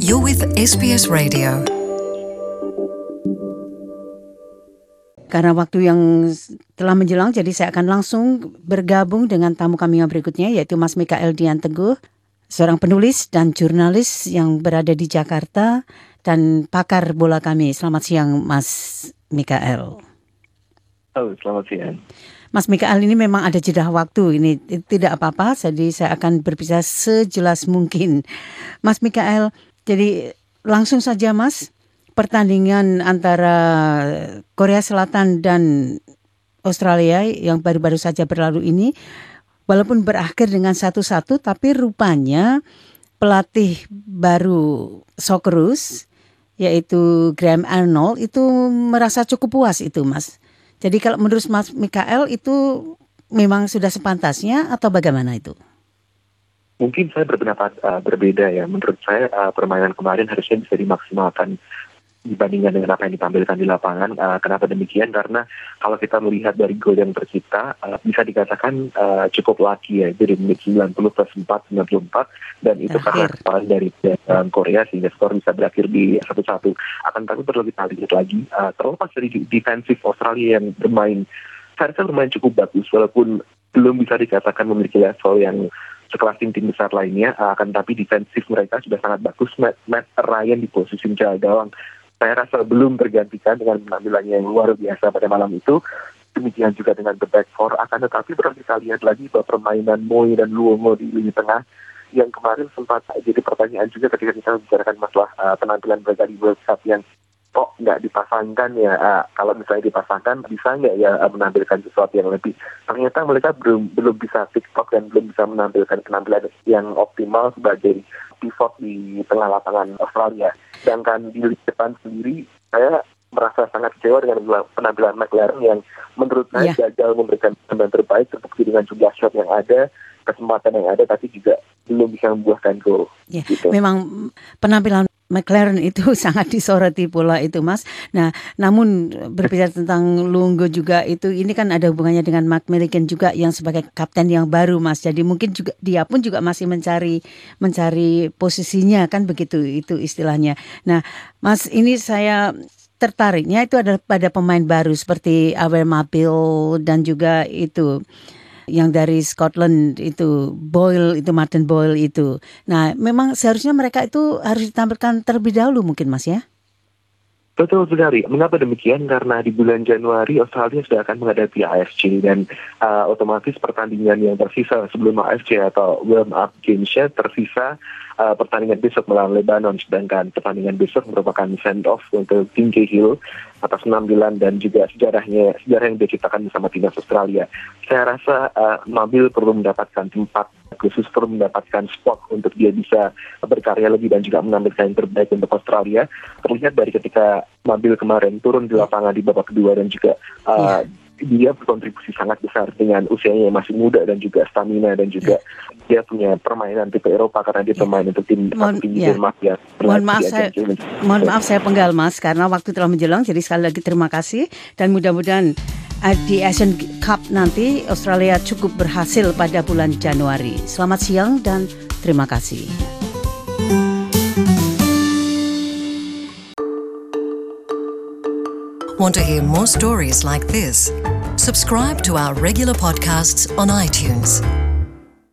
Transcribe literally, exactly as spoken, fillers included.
You're with S B S Radio. Karena waktu yang telah menjelang, jadi saya akan langsung bergabung dengan tamu kami yang berikutnya, yaitu Mas Mikael Dian Teguh, seorang penulis dan jurnalis yang berada di Jakarta dan pakar bola kami. Selamat siang, Mas Mikael. Oh, selamat siang. Mas Mikael, ini memang ada jeda waktu, ini tidak apa-apa, jadi saya akan berbicara sejelas mungkin. Mas Mikael, jadi langsung saja Mas, pertandingan antara Korea Selatan dan Australia yang baru-baru saja berlalu ini, walaupun berakhir dengan satu satu, tapi rupanya pelatih baru Socceroos, yaitu Graham Arnold, itu merasa cukup puas itu Mas. Jadi kalau menurut Mas Mikael itu memang sudah sepantasnya atau bagaimana itu? Mungkin saya berpendapat uh, berbeda ya. Menurut saya uh, permainan kemarin harusnya bisa dimaksimalkan dibandingkan dengan apa yang ditampilkan di lapangan. Uh, kenapa demikian? Karena kalau kita melihat dari gol yang tercipta, uh, bisa dikatakan uh, cukup lucky ya. Jadi menit sembilan puluh plus empat, sembilan puluh empat. Dan itu karena kesalahan dari uh, Korea sehingga skor bisa berakhir di satu satu. Akan tapi perlu kita lihat lagi, uh, terlepas dari defensif Australia yang bermain, saya rasa bermain cukup bagus. Walaupun belum bisa dikatakan memiliki level yang sekelas tim-tim besar lainnya, uh, akan tapi defensif mereka sudah sangat bagus. Matt, Matt Ryan di posisi menjaga gawang, saya rasa belum tergantikan dengan penampilannya yang luar biasa pada malam itu. Demikian juga dengan the back four. Akan tetapi perlu kita lihat lagi bahwa permainan Moy dan Luongo di lini tengah yang kemarin sempat jadi pertanyaan juga ketika kita membicarakan masalah uh, penampilan mereka di World Cup yang kok nggak dipasangkan ya, uh, kalau misalnya dipasangkan bisa nggak ya uh, menampilkan sesuatu yang lebih. Ternyata mereka belum belum bisa TikTok dan belum bisa menampilkan penampilan yang optimal sebagai pivot di tengah lapangan Australia. Sedangkan di depan sendiri saya merasa sangat kecewa dengan penampilan McLaren yang menurut saya yeah. gagal memberikan penampilan terbaik terbukti dengan jumlah shot yang ada, kesempatan yang ada, tapi juga belum bisa membuahkan gol. Yeah. Gitu. Memang penampilan McLaren itu sangat disoroti pula itu Mas. Nah, namun berbicara tentang Luongo juga itu, ini kan ada hubungannya dengan Mark Milligan juga yang sebagai kapten yang baru Mas. Jadi mungkin juga dia pun juga masih mencari mencari posisinya kan begitu itu istilahnya. Nah, Mas, ini saya tertariknya itu adalah pada pemain baru seperti Awer Mabil dan juga itu yang dari Scotland itu Boyle itu Martin Boyle itu. Nah, memang seharusnya mereka itu harus ditampilkan terlebih dahulu mungkin Mas ya? Betul sekali. Mengapa demikian? Karena di bulan Januari Australia sudah akan menghadapi A F C dan uh, otomatis pertandingan yang tersisa sebelum A F C atau warm up games-nya tersisa uh, pertandingan besok melawan Lebanon, sedangkan pertandingan besok merupakan send off untuk Tim Cahill atas penampilan dan juga sejarahnya sejarah yang dia ciptakan bersama timnas Australia. Saya rasa uh, Mabil perlu mendapatkan tempat khusus, perlu mendapatkan spot untuk dia bisa berkarya lebih dan juga menampilkan yang terbaik untuk Australia. Terlihat dari ketika Mabil kemarin turun di lapangan di babak kedua dan juga uh, yeah. dia berkontribusi sangat besar dengan usianya yang masih muda dan juga stamina dan juga yeah. dia punya permainan tipe Eropa karena dia pemain yeah. untuk tim Mohon, tim yeah. Denmark ya. Mohon maaf saya, mohon maaf saya penggal Mas karena waktu telah menjelang. Jadi sekali lagi terima kasih dan mudah-mudahan di Asian Cup nanti Australia cukup berhasil pada bulan Januari. Selamat siang dan terima kasih. Want to hear more stories like this? Subscribe to our regular podcasts on iTunes.